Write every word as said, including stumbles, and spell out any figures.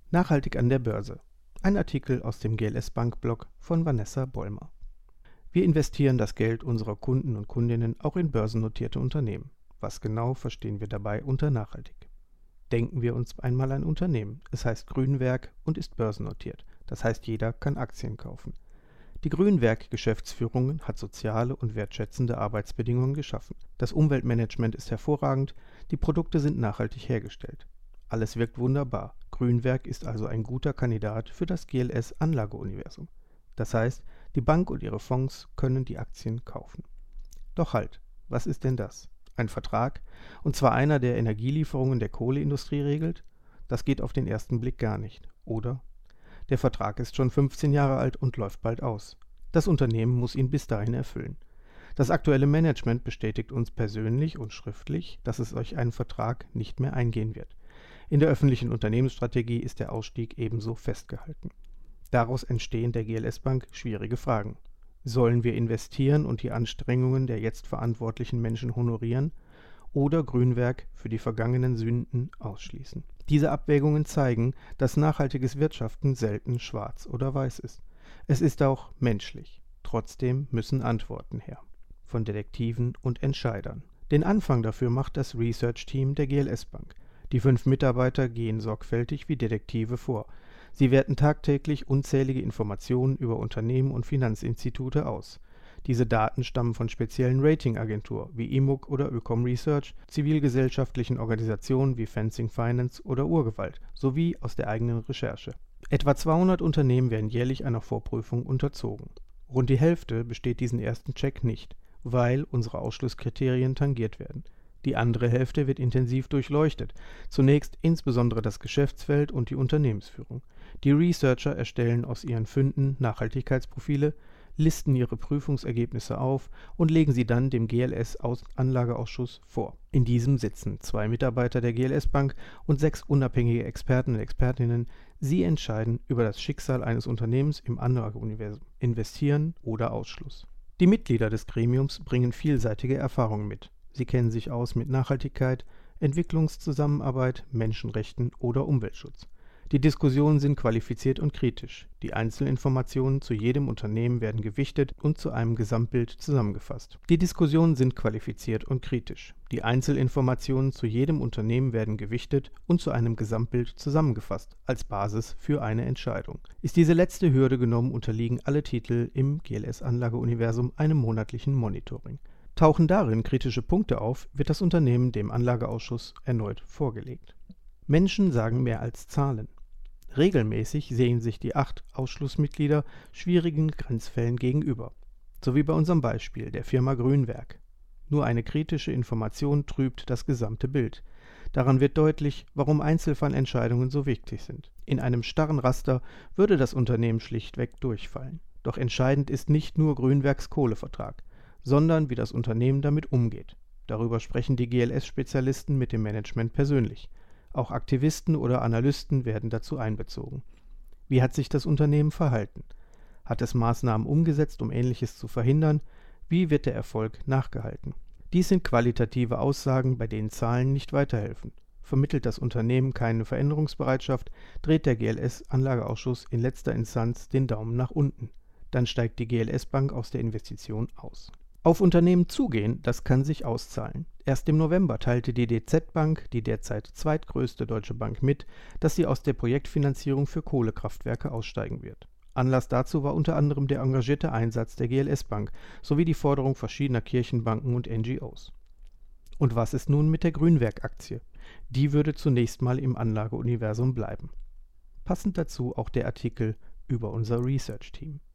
Nachhaltig an der Börse. Ein Artikel aus dem G L S Bank Blog von Vanessa Bollmer. Wir investieren das Geld unserer Kunden und Kundinnen auch in börsennotierte Unternehmen. Was genau verstehen wir dabei unter nachhaltig? Denken wir uns einmal ein Unternehmen. Es heißt Grünwerk und ist börsennotiert. Das heißt, jeder kann Aktien kaufen. Die Grünwerk-Geschäftsführung hat soziale und wertschätzende Arbeitsbedingungen geschaffen. Das Umweltmanagement ist hervorragend, die Produkte sind nachhaltig hergestellt. Alles wirkt wunderbar. Grünwerk ist also ein guter Kandidat für das G L S-Anlageuniversum. Das heißt, die Bank und ihre Fonds können die Aktien kaufen. Doch halt, was ist denn das? Ein Vertrag? Und zwar einer, der Energielieferungen der Kohleindustrie regelt? Das geht auf den ersten Blick gar nicht, oder? Der Vertrag ist schon fünfzehn Jahre alt und läuft bald aus. Das Unternehmen muss ihn bis dahin erfüllen. Das aktuelle Management bestätigt uns persönlich und schriftlich, dass es euch einen Vertrag nicht mehr eingehen wird. In der öffentlichen Unternehmensstrategie ist der Ausstieg ebenso festgehalten. Daraus entstehen der G L S Bank schwierige Fragen. Sollen wir investieren und die Anstrengungen der jetzt verantwortlichen Menschen honorieren oder Grünwerk für die vergangenen Sünden ausschließen? Diese Abwägungen zeigen, dass nachhaltiges Wirtschaften selten schwarz oder weiß ist. Es ist auch menschlich. Trotzdem müssen Antworten her. Von Detektiven und Entscheidern. Den Anfang dafür macht das Research-Team der G L S Bank. Die fünf Mitarbeiter gehen sorgfältig wie Detektive vor. Sie werten tagtäglich unzählige Informationen über Unternehmen und Finanzinstitute aus. Diese Daten stammen von speziellen Ratingagenturen wie I M U C oder Ökom Research, zivilgesellschaftlichen Organisationen wie Fencing Finance oder Urgewalt sowie aus der eigenen Recherche. Etwa zweihundert Unternehmen werden jährlich einer Vorprüfung unterzogen. Rund die Hälfte besteht diesen ersten Check nicht, weil unsere Ausschlusskriterien tangiert werden. Die andere Hälfte wird intensiv durchleuchtet, zunächst insbesondere das Geschäftsfeld und die Unternehmensführung. Die Researcher erstellen aus ihren Fünden Nachhaltigkeitsprofile, listen ihre Prüfungsergebnisse auf und legen sie dann dem G L S-Anlageausschuss vor. In diesem sitzen zwei Mitarbeiter der G L S Bank und sechs unabhängige Experten und Expertinnen. Sie entscheiden über das Schicksal eines Unternehmens im Anlageuniversum, Investieren oder Ausschluss. Die Mitglieder des Gremiums bringen vielseitige Erfahrungen mit. Sie kennen sich aus mit Nachhaltigkeit, Entwicklungszusammenarbeit, Menschenrechten oder Umweltschutz. Die Diskussionen sind qualifiziert und kritisch. Die Einzelinformationen zu jedem Unternehmen werden gewichtet und zu einem Gesamtbild zusammengefasst. Die Diskussionen sind qualifiziert und kritisch. Die Einzelinformationen zu jedem Unternehmen werden gewichtet und zu einem Gesamtbild zusammengefasst, als Basis für eine Entscheidung. Ist diese letzte Hürde genommen, unterliegen alle Titel im G L S-Anlageuniversum einem monatlichen Monitoring. Tauchen darin kritische Punkte auf, wird das Unternehmen dem Anlageausschuss erneut vorgelegt. Menschen sagen mehr als Zahlen. Regelmäßig sehen sich die acht Ausschlussmitglieder schwierigen Grenzfällen gegenüber. So wie bei unserem Beispiel der Firma Grünwerk. Nur eine kritische Information trübt das gesamte Bild. Daran wird deutlich, warum Einzelfallentscheidungen so wichtig sind. In einem starren Raster würde das Unternehmen schlichtweg durchfallen. Doch entscheidend ist nicht nur Grünwerks Kohlevertrag, sondern wie das Unternehmen damit umgeht. Darüber sprechen die G L S-Spezialisten mit dem Management persönlich. Auch Aktivisten oder Analysten werden dazu einbezogen. Wie hat sich das Unternehmen verhalten? Hat es Maßnahmen umgesetzt, um Ähnliches zu verhindern? Wie wird der Erfolg nachgehalten? Dies sind qualitative Aussagen, bei denen Zahlen nicht weiterhelfen. Vermittelt das Unternehmen keine Veränderungsbereitschaft, dreht der G L S-Anlageausschuss in letzter Instanz den Daumen nach unten. Dann steigt die G L S Bank aus der Investition aus. Auf Unternehmen zugehen, das kann sich auszahlen. Erst im November teilte die D Z Bank, die derzeit zweitgrößte deutsche Bank, mit, dass sie aus der Projektfinanzierung für Kohlekraftwerke aussteigen wird. Anlass dazu war unter anderem der engagierte Einsatz der G L S Bank sowie die Forderung verschiedener Kirchenbanken und N G Os. Und was ist nun mit der Grünwerk-Aktie? Die würde zunächst mal im Anlageuniversum bleiben. Passend dazu auch der Artikel über unser Research-Team.